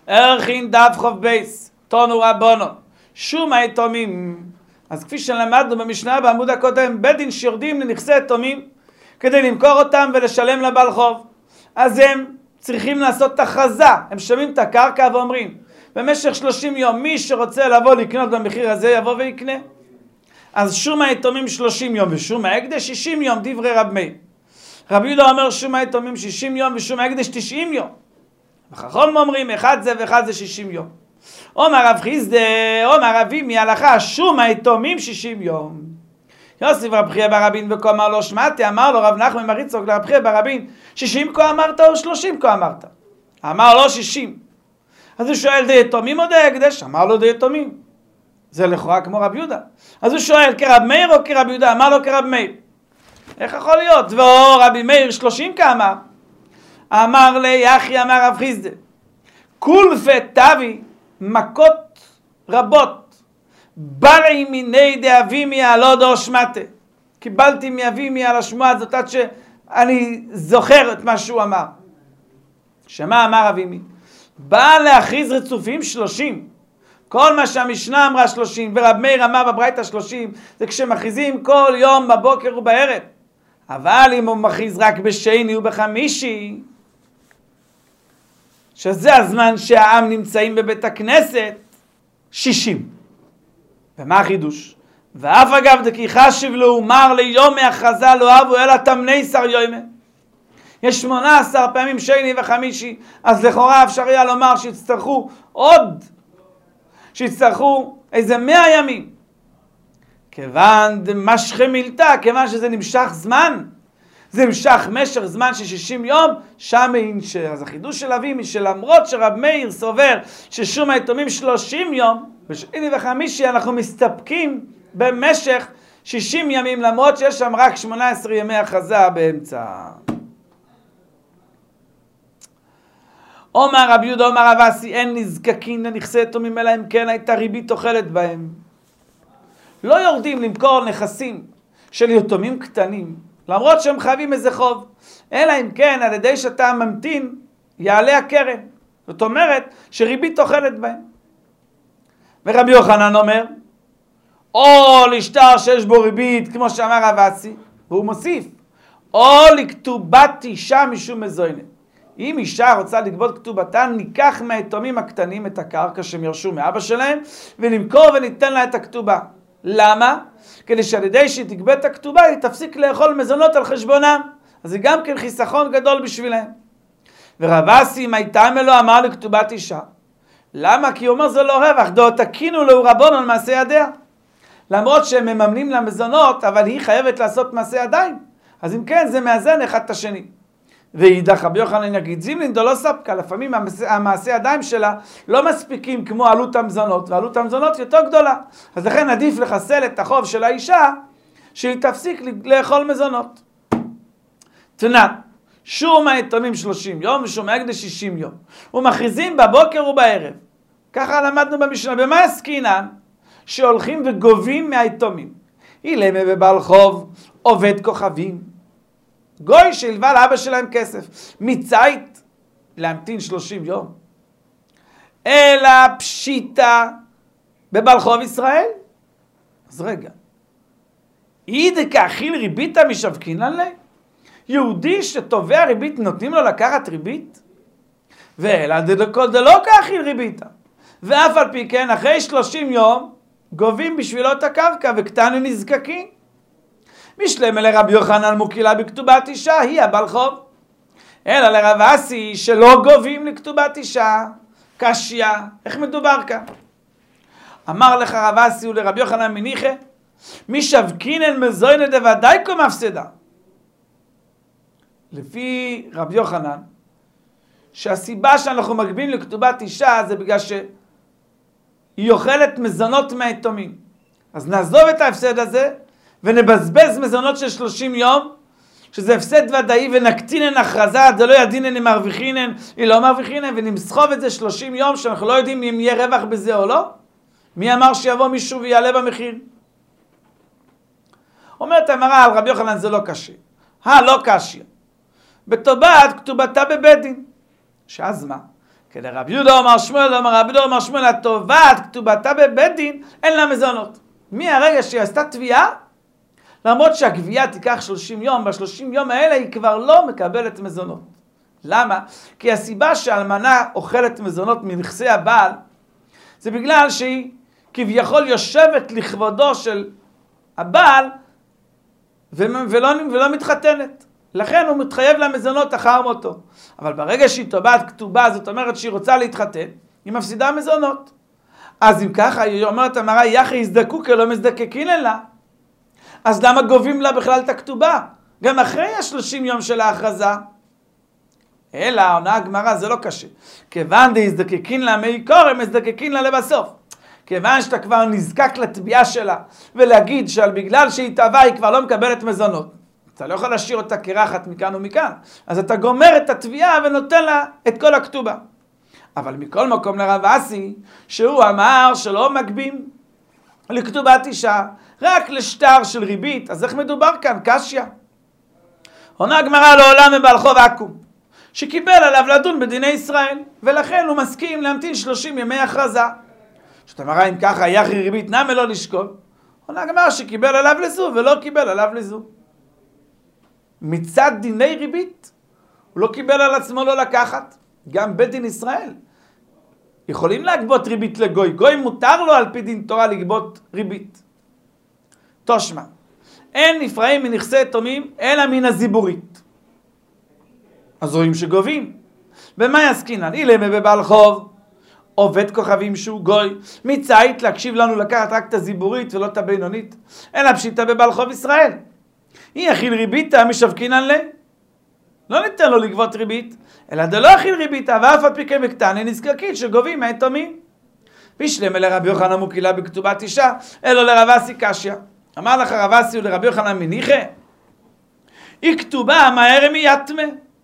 ערכין דף חוב בייס, תונו רבונו, שום היתומים. אז כפי שלמדנו במשנה בעמוד הקודם, בית דין שיורדים לנכסי יתומים כדי למכור אותם ולשלם לבעל חוב. אז הם צריכים לעשות את הכרזה, הם שמים את הקרקע ואומרים, במשך 30 יום מי שרוצה לבוא לקנות במחיר הזה יבוא ויקנה. אז שום היתומים 30 יום ושום ההקדש 60 יום, דברי רב מאיר. רבי יהודה אומר שום היתומים 60 יום ושום ההקדש 90 יום. החכמים אומרים אחד זה ואחד זה 60 יום. אומר רב חיסדא, אומר רבי מהלכה, שום היתומים 60 יום. יוסף רב חייא ברבין וכה אמר לו שמעתי, אמר לו רב נחמן בר יצחק לרב חייא ברבין, 60 כה אמרת או 30 כה אמרת? אמר לו 60. אז הוא שואל די יתומים או די הקדש? אמר לו די יתומים. זה לכאורה כמו רב יהודה. אז הוא שואל כרב מאיר או כרב יהודה? אמר לו כרב מאיר. איך יכול להיות? ורבי מאיר 30 כאמר. אמר לי יחי אמר רב חיסדא, כולפי תבי מכות רבות בלעי מיני דאבימי הלא דו שמטה. קיבלתי מאבימי על השמועה הזאת עד שאני זוכר את מה שהוא אמר. שמה אמר אבימי? בא להכריז רצופים 30. כל מה שהמשנה אמרה 30 ורב מאיר אמר בברייתא 30 זה כשמכריזים כל יום בבוקר ובערב. אבל אם הוא מכריז רק בשני ובחמישי, שזה הזמן שהעם נמצאים בבית הכנסת, 60. ומה החידוש? ואף אגב דקי חשיב לו ומר ליום מהכרזה לא אהבו אלא תמני-עשר יומה. יש 18 פעמים שני וחמישי, אז לכאורה אפשר היה לומר שיצטרכו איזה 100 ימים. כיוון דמשכם מילתא, כיוון שזה נמשך זמן, זה נמשך משך זמן של 60 יום, שם אינשר. אז החידוש של אבימי, שלמרות שרב מאיר סובר ששום היתומים 30 יום, בשני וחמישי אנחנו מסתפקים במשך 60 ימים, למרות שיש שם רק 18 ימי הכרזה באמצע. אומר רבי יהודה אומר רב אסי, אין נזקקים לנכסי יתומים אלא אם כן הייתה ריבית אוכלת בהם. לא יורדים למכור נכסים של יתומים קטנים, למרות שהם חייבים איזה חוב, אלא אם כן על ידי שאתה ממתין יעלה הקרן. זאת אומרת שריבית אוכלת בהם. ורבי יוחנן אומר, או לשטר שיש בו ריבית, כמו שאמר רב אסי, והוא מוסיף, או לכתובת אישה משום מזוינת. אם אישה רוצה לגבות כתובתן, ניקח מהיתומים הקטנים את הקרקע שהם ירשו מאבא שלהם, ונמכור וניתן לה את הכתובה. למה? כדי שעל ידי שהיא תגבה את הכתובה, היא תפסיק לאכול מזונות על חשבונם. אז זה גם כן חיסכון גדול בשבילהם. ורב אסי, מה איתם אלו אמר לכתובת אישה? למה? כי הוא אומר זה לא רווח, דו תקינו לו רבונו על מעשה ידיה. למרות שהם מממנים למזונות, אבל היא חייבת לעשות מעשה ידיים. אז אם כן, זה מאזן אחד את השני. ואידך רבי יוחנן יגיד, זימלין דו לא ספקה, לפעמים המעשה ידיים שלה לא מספיקים כמו עלות המזונות, ועלות המזונות יותר גדולה. אז לכן עדיף לחסל את החוב של האישה, שהיא תפסיק לאכול מזונות. תנא, שום היתומים 30 יום ושום ההקדש 60 יום. ומכריזים בבוקר ובערב. ככה למדנו במשנה. במה עסקינן? שהולכים וגובים מהיתומים. אילמה בבעל חוב, עובד כוכבים. גוי שהלווה לאבא שלהם כסף. מצית להמתין 30 יום. אלא פשיטה בבעל חוב ישראל. אז רגע. אידקה אכיל ריביתה משווקינן ליה? יהודי שתובע ריבית נותנים לו לקחת ריבית? ואלא דלא דלא כאכיל ריביתה. ואף על פי כן אחרי 30 יום גובים בשבילו את הקרקע וקטנו נזקקים. משלם לרבי יוחנן מוקילה בכתובת אישה, היא הבעל חוב. אלא לרב אסי שלא גובים לכתובת אישה, קשיא. איך מדובר כאן? אמר לך רב אסי ולרבי יוחנן מניחה, משווקינן מזוינת דוודאי כה מפסדה. לפי רבי יוחנן, שהסיבה שאנחנו מגבים לכתובת אישה זה בגלל שהיא אוכלת מזונות מהיתומים. אז נעזוב את ההפסד הזה ונבזבז מזונות של 30 יום, שזה הפסד ודאי, ונקטינן הכרזה, זה לא ידינן אם מרוויחינן, היא לא מרוויחינן, ונסחוב את זה 30 יום שאנחנו לא יודעים אם יהיה רווח בזה או לא. מי אמר שיבוא מישהו ויעלה במחיר? אומרת המראה על רבי יוחנן זה לא קשה. לא קשה. בתובעת כתובתה בבית דין. שאז מה? כדרב יהודה אמר שמואל, אמר רבי יהודה אמר שמואל, התובעת כתובתה בבית דין, אין לה מזונות. מהרגע שהיא עשתה תביעה, למרות שהגבייה תיקח 30 יום, ב-30 יום האלה היא כבר לא מקבלת מזונות. למה? כי הסיבה שאלמנה אוכלת מזונות מנכסי הבעל, זה בגלל שהיא כביכול יושבת לכבודו של הבעל, ולא מתחתנת. לכן הוא מתחייב למזונות אחר מותו. אבל ברגע שהיא תובעת כתובה, זאת אומרת שהיא רוצה להתחתן, היא מפסידה מזונות. אז אם ככה, היא אומרת המראה, יחי יזדקו כלא מזדקקין לה. אז למה גובים לה בכלל את הכתובה? גם אחרי ה-30 יום של ההכרזה. אלא, עונה הגמרא, זה לא קשה. כיוון דהזדקקין לה מעיקור, הם מזדקקין לה לבסוף. כיוון שאתה כבר נזקק לתביעה שלה, ולהגיד שבגלל שהיא תבעה היא כבר לא מקבלת מזונות. אתה לא יכול להשאיר אותה קרחת מכאן ומכאן. אז אתה גומר את התביעה ונותן לה את כל הכתובה. אבל מכל מקום לרב אסי, שהוא אמר שלא מגבים לכתובת אישה, רק לשטר של ריבית. אז איך מדובר כאן? קשיא. עונה הגמרא לעולם מבעל חוב עקום, שקיבל עליו לדון בדיני ישראל, ולכן הוא מסכים להמתין 30 ימי הכרזה. זאת אומרת, אם ככה, יחי ריבית נמי לא לשקול. עונה הגמרא שקיבל עליו לזו ולא קיבל עליו לזו. מצד דיני ריבית, הוא לא קיבל על עצמו לא לקחת. גם בית דין ישראל יכולים להגבות ריבית לגוי. גוי מותר לו על פי דין תורה לגבות ריבית. תושמע, אין נפרעים מנכסי יתומים אלא מן הזיבורית. אז רואים שגובים. במה יסקינן? אילמה בבעל חוב, עובד כוכבים שהוא גוי, מצאית להקשיב לנו לקחת רק את הזיבורית ולא את הבינונית, אלא פשיטה בבעל חוב ישראל. היא אכיל ריביתה משווקינן לה. לא ניתן לו לגבות ריבית, אלא דלא אכיל ריביתה, ואף על פי כן בקטני נזקקית שגובים מהיתומים. וישלם אלה רבי יוחנן מוקילה בכתובת אישה, אלא לרב אסי קשיא. אמר לך רב אסי ולרבי יוחנן מניחה, היא כתובה מהר מיתמה.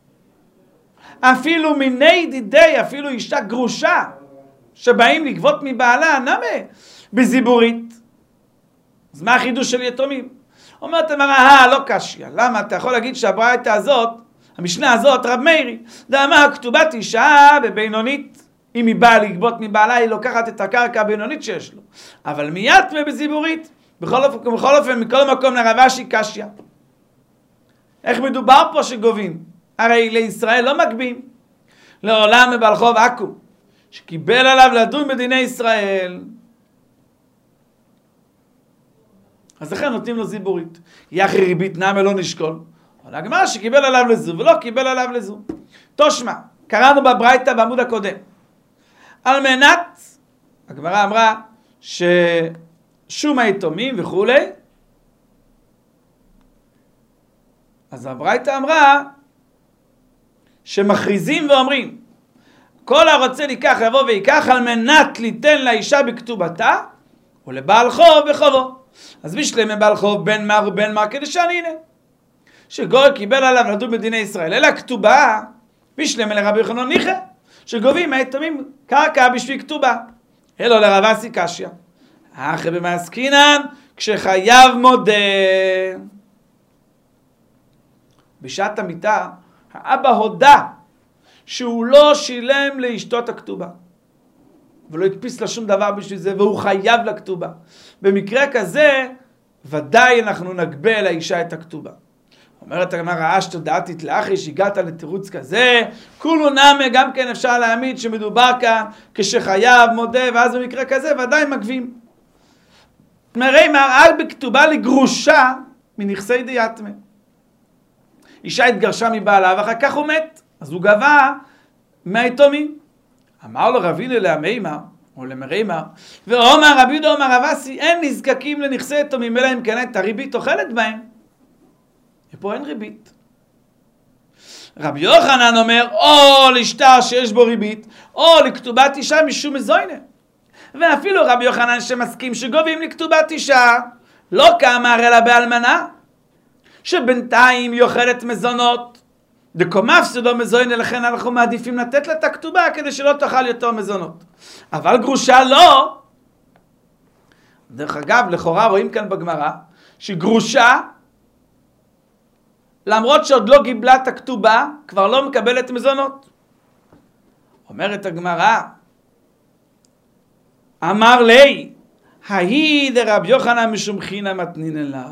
אפילו מיני דידי, אפילו אישה גרושה, שבאים לגבות מבעלה, נמה, בזיבורית. אז מה החידוש של יתומים? אומרת אמרה, לא קשיא. למה? אתה יכול להגיד שהברייתא הזאת, המשנה הזאת, רב מאירי, דאמר כתובת אישה בבינונית, אם היא באה לגבות מבעלה, היא לוקחת את הקרקע הבינונית שיש לו. אבל מיתמה בזיבורית, בכל אופן, מכל מקום לרב אשי קשיא. איך מדובר פה שגובים? הרי לישראל לא מגבים. לעולם מבעל חוב עכו, שקיבל עליו לדון בדיני ישראל. אז לכן נותנים לו זיבורית. יחי ריבית נמי לא נשקול. אבל הגמרא שקיבל עליו לזו ולא קיבל עליו לזו. תושמע, קראנו בברייתא בעמוד הקודם. על מנת, הגמרא אמרה ששום היתומים וכולי. אז הברייתא אמרה שמכריזים ואומרים, כל הרוצה לקח יבוא ויקח על מנת ליתן לאישה בכתובתה, ולבעל חוב בחובו. אז בשלמה בעל חוב בן מר ובן מר כדשן, הנה. שגוי קיבל עליו לדון בדיני ישראל. אלא כתובה, בשלמה לרבי יוחנן ניחא, שגובים מהיתומים קרקע בשביל כתובה. אלא לרב אסי קשיא. אחרי במה עסקינן, כשחייב מודה. בשעת המיטה, האבא הודה שהוא לא שילם לאשתו את הכתובה. ולא הדפיס לה שום דבר בשביל זה, והוא חייב לכתובה. במקרה כזה, ודאי אנחנו נגבה לאישה את הכתובה. אומרת הגמרא, אשתא דעתית לאחי, שהגעת לתירוץ כזה, כולו נמי, גם כן אפשר להעמיד שמדובר כאן כשחייב מודה, ואז במקרה כזה ודאי מגבים. מראה מראה בכתובה לגרושה מנכסי דיתמה. אישה התגרשה מבעלה ואחר כך הוא מת, אז הוא גבה מהיתומים. אמר לו רב הלל להמימר, או למרימר, ואומר רבי יהודה אומר רב אסי, אין נזקקים לנכסי יתומים, אלא אם כן את הריבית אוכלת בהם. ופה אין ריבית. רבי יוחנן אומר, או לשטר שיש בו ריבית, או לכתובת אישה משום מזוינה. ואפילו רבי יוחנן שמסכים שגובים לכתובת אישה, לא כאמר אלא באלמנה, שבינתיים היא אוכלת מזונות, דקומפסו לא מזוינה, לכן אנחנו מעדיפים לתת לה את הכתובה כדי שלא תאכל יותר מזונות. אבל גרושה לא. דרך אגב, לכאורה רואים כאן בגמרא, שגרושה, למרות שעוד לא קיבלה את הכתובה, כבר לא מקבלת מזונות. אומרת הגמרא, אמר לי, ההיא דרב יוחנן משום חינא מתנינן לה.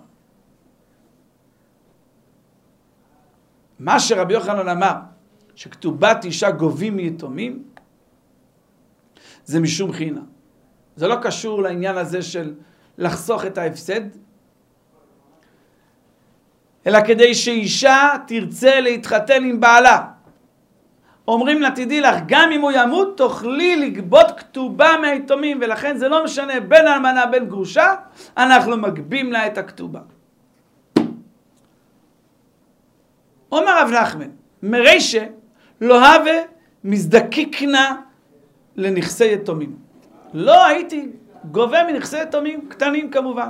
מה שרב יוחנן אמר, שכתובת אישה גובים מיתומים, זה משום חינא. זה לא קשור לעניין הזה של לחסוך את ההפסד, אלא כדי שאישה תרצה להתחתן עם בעלה. אומרים לה, תדעי לך, גם אם הוא ימות, תוכלי לגבות כתובה מהיתומים, ולכן זה לא משנה בין אלמנה בין גרושה, אנחנו מגבים לה את הכתובה. אומר רב נחמן, מרישה לא הווה מזדקקנה לנכסי יתומים. לא הייתי גובה מנכסי יתומים, קטנים כמובן.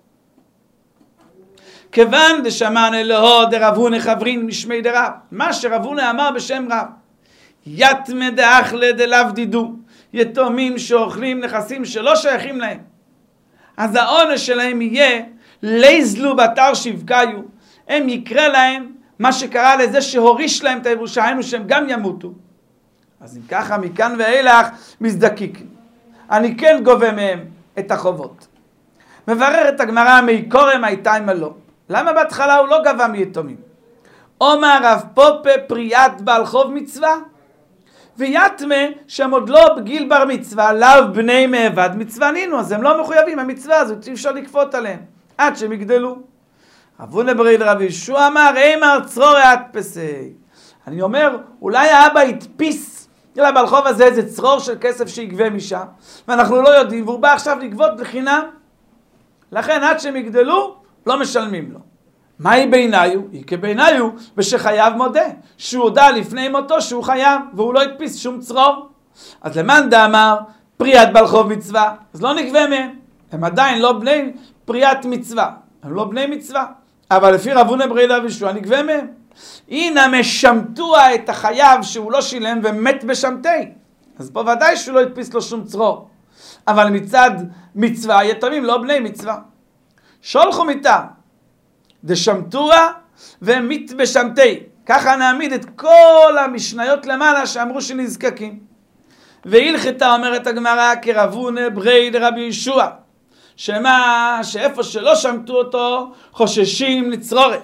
כיוון דשמענה לו דרב הונא חברין משמי דרב, מה שרב הונא אמר בשם רב, יתמא דאכלה דלאו דידו, יתומים שאוכלים נכסים שלא שייכים להם, אז העונש שלהם יהיה ליזלו בתר שבקיו, הם יקרה להם מה שקרה לזה שהוריש להם את הירושה, היינו שהם גם ימותו. אז אם ככה מכאן ואילך מזדקקים, אני כן גובה מהם את החובות. מבררת הגמרא מיקורם הייתימה לא. למה בהתחלה הוא לא גבה מיתומים? אומר רב פופה פריאת בעל חוב מצווה, ויתמה שהם עוד לא בגיל בר מצווה, לאו בני מעבד מצווה נינו, אז הם לא מחויבים, המצווה הזאת אי אפשר לקפות עליהם, עד שהם יגדלו. רב הונא ברי דרב יהושע אמר, אימר צרורי הדפסי. אני אומר, אולי האבא הדפיס לבעל חוב הזה איזה צרור של כסף שיגבה משם, ואנחנו לא יודעים, והוא בא עכשיו לגבות לחינם, לכן עד שהם יגדלו, לא משלמים לו. מהי בעיניו? היא כבעיניו ושחייב מודה, שהוא הודע לפני מותו שהוא חייב, והוא לא הדפיס שום צרור. אז למאן דאמר פריאת בעל חוב מצווה, אז לא נגבה מהם. הם עדיין לא בני פריאת מצווה, הם לא בני מצווה. אבל לפי רב הונא ברי דרב יהושע נגבה מהם. הנה משמטוה את החייב שהוא לא שילם ומת בשמתי. אז פה ודאי שהוא לא הדפיס לו שום צרור. אבל מצד מצווה, יתומים לא בני מצווה. שולחו מיתה, דשמטוה ומת בשמתי. ככה נעמיד את כל המשניות למעלה שאמרו שנזקקים. והלכתה אומרת הגמרא כרב הונא ברי דרב יהושע, שמה שאיפה שלא שמטו אותו חוששים לצרורת.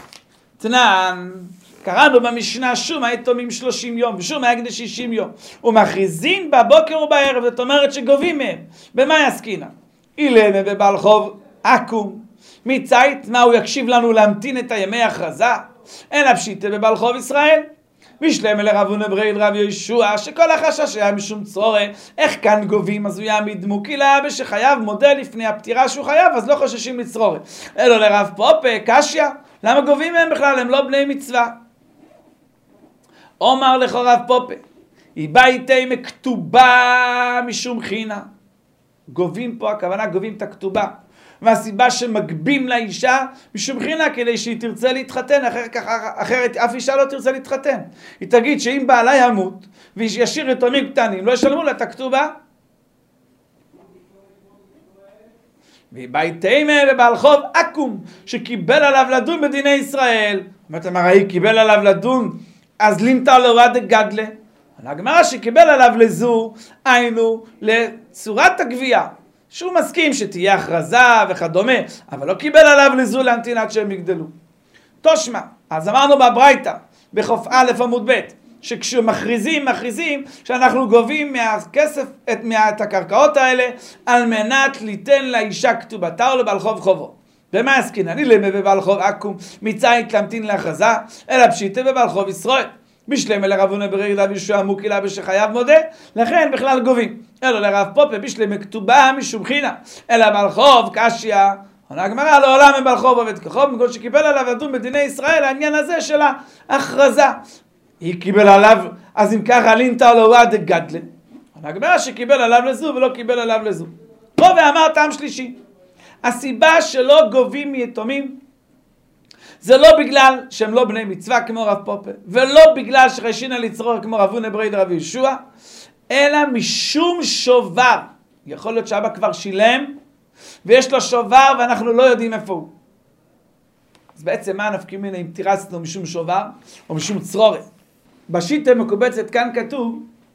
תנן, קראנו במשנה שום היתומים 30 יום ושום ההקדש 60 יום ומכריזין בבוקר ובערב, זאת אומרת שגובים מהם. במה יסקינה? אילמה בבעל חוב עקום מצית, מה הוא יקשיב לנו להמתין את הימי הכרזה? אין הפשיטה בבעל חוב ישראל. משלמה לרב הונא ברי דרב יהושע שכל החשש היה משום צרורת, איך כאן גובים? אז הוא יעמיד מוקילה בשחייב מודה לפני הפטירה שהוא חייב, אז לא חוששים לצרורת. אלו לרב פופה קשיא, למה גובים מהם בכלל? הם לא בני מצווה. אומר לך רב פופה, היא ביתי מכתובה משום חינא. גובים פה, הכוונה גובים את הכתובה. והסיבה שמגבים לאישה משום חינא כדי שהיא תרצה להתחתן, אחרת אף אישה לא תרצה להתחתן. היא תגיד שאם בעלה ימות וישאיר יתומים קטנים לא ישלמו לה את הכתובה. וביתימה בבעל חוב עקום שקיבל עליו לדון בדיני ישראל. אומרת אמרה, היא קיבל עליו לדון, אז לימתא לרע דגדלה. הגמרא שקיבל עליו לזו, היינו לצורת הגבייה, שהוא מסכים שתהיה הכרזה וכדומה, אבל לא קיבל עליו לזו להמתין עד שהם יגדלו. תושמע, אז אמרנו בברייתא, בחוף א' עמוד ב', שכשמכריזים שאנחנו גובים מהכסף, את הקרקעות האלה, על מנת ליתן לאישה כתובתה או לבעל חוב חובו. ומה יסקין? אני למה בבעל חוב עקום מצית להמתין להכרזה, אלא פשיטה בבעל חוב ישראל. בשלמה לרב הונא ברי דרב יהושע מוקילה בשחייב מודה, לכן בכלל גובים. אלא לרב פופה בשלמה כתובה משום חינא, אלא בעל חוב קשיא. עונה הגמרא לעולם הם בעל חוב עובד כחוב, מגוד שקיבל עליו לדון בדיני ישראל העניין הזה של ההכרזה. היא קיבל עליו, אז אם ככה לינתא לרע דגדלה. עונה הגמרא שקיבל עליו לזו ולא קיבל עליו לזו. פה ואמר טעם שלישי, הסיבה שלא גובים מיתומים זה לא בגלל שהם לא בני מצווה כמו רב פופה, ולא בגלל שחיישינא לצרור כמו רב הונא ברי דרב יהושע, אלא משום שובר. יכול להיות שאבא כבר שילם ויש לו שובר ואנחנו לא יודעים איפה הוא. אז בעצם מה נפקא מינה אם תירצנו משום שובר או משום צרורת? בשיטה מקובצת כאן כתוב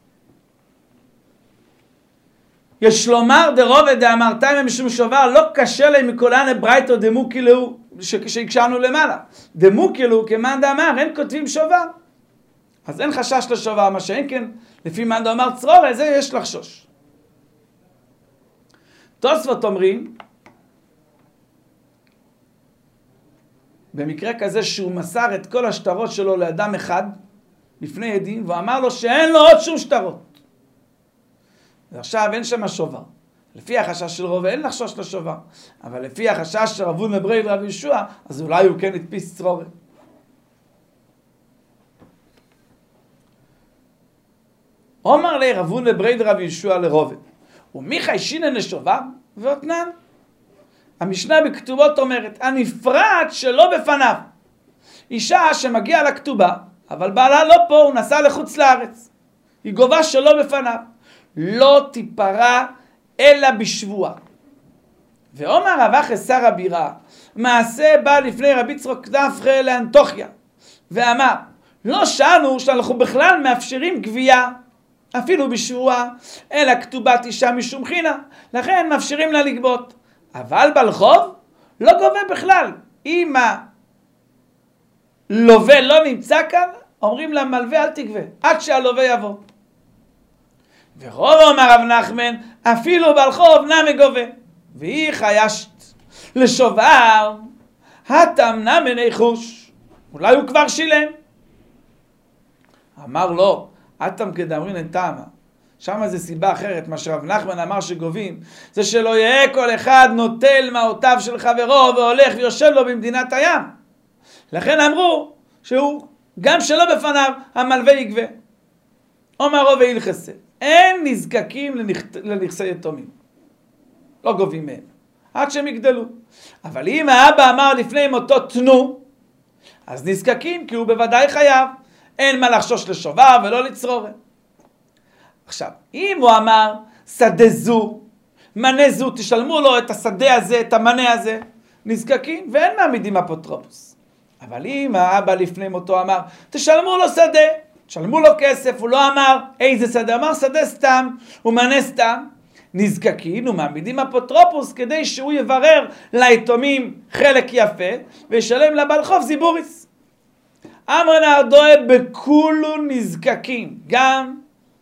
יש לומר דרובד דאמרתיים משום שובר, לא קשה להם מכולן ברייתו דמוקילו, שהקשרנו למעלה. דמוקילו כמאן דאמר, אין כותבים שובר. אז אין חשש לשובר, מה שאין כן, לפי מאן דאמר צרור, זה יש לחשוש. תוספות אומרים, במקרה כזה שהוא מסר את כל השטרות שלו לאדם אחד, לפני עדים, והוא אמר לו שאין לו עוד שום שטרות. ועכשיו אין שם שובר. לפי החשש של רוב אין לחשוש לשובר. אבל לפי החשש של רב הונא ברי ורב יהושע, אז אולי הוא כן הדפיס צרורת. אומר לי רב הונא ברי ורב יהושע לרובה, ומיכי שינן לשובר ואותנן. המשנה בכתובות אומרת, הנפרד שלא בפניו. אישה שמגיעה לכתובה, אבל בעלה לא פה, הוא נסע לחוץ לארץ. היא גובה שלא בפניו. לא תיפרע אלא בשבוע. ואומר רב אחי שר הבירה, מעשה בא לפני רבי יצחק דפחא לאנטוכיה, ואמר, לא שאנו שאנחנו בכלל מאפשרים גבייה, אפילו בשבוע, אלא כתובת אישה משום חינה, לכן מאפשרים לה לגבות. אבל ברחוב לא גובה בכלל. אם הלווה לא נמצא כאן, אומרים לה מלווה אל תגבה, עד שהלווה יבוא. ורוב אמר רב נחמן, אפילו ברחוב נמי גובה. והיא חיישת לשובר, התמנה מני חוש. אולי הוא כבר שילם. אמר לו, אתם כדאמרין אין טעמה. שם זה סיבה אחרת, מה שרב נחמן אמר שגובים, זה שלא יהיה כל אחד נוטל מעותיו של חברו והולך ויושב לו במדינת הים. לכן אמרו שהוא, גם שלא בפניו, המלווה יגבה. אומר רוב הלכסה, אין נזקקים לנכסי יתומים. לא גובים מהם, עד שהם יגדלו. אבל אם האבא אמר לפני מותו תנו, אז נזקקים, כי הוא בוודאי חייב. אין מה לחשוש לשובר ולא לצרורת. עכשיו, אם הוא אמר, שדה זו, מנה זו, תשלמו לו את השדה הזה, את המנה הזה, נזקקים, ואין מעמידים אפוטרופוס. אבל אם האבא לפני מותו אמר, תשלמו לו שדה, תשלמו לו כסף, הוא לא אמר איזה שדה, אמר שדה סתם, הוא מנה סתם, נזקקים ומעמידים אפוטרופוס כדי שהוא יברר ליתומים חלק יפה, וישלם לבעל חוב זיבוריס. אמר נהרדועה בכולו נזקקים, גם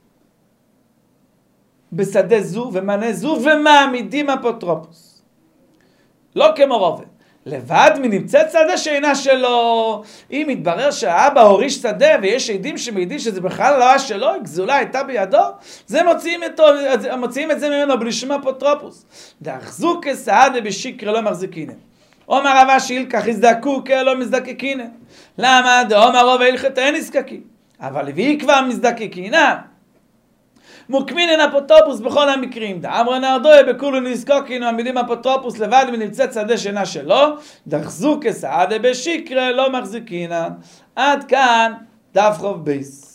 בשדה זו ומנה זו ומעמידים אפוטרופוס. לא כמו רובה. לבד מנמצאת שדה שאינה שלו. אם מתברר שהאבא הוריש שדה ויש עדים שמעידים שזה בכלל לא היה שלו, גזולה הייתה בידו, זה מוציאים את זה ממנו בלי שום אפוטרופוס. דאחזו כסעדה בשיקרא לא מחזיקינן. אומר רבא שילקח יזדקו כלא מזדקקינן. למה? דאמר רוב הלכת אין נזקקים. אבל והיא כבר מזדקקינן. מוקמינן אפוטרופוס בכל המקרים. דאמר נהרדועה בכולו נזקקין מעמידים אפוטרופוס לבד ונמצאת שדה שאינה שלו, דאחזו כסעדה בשיקרא לא מחזיקינן. עד כאן דף חוב בייס.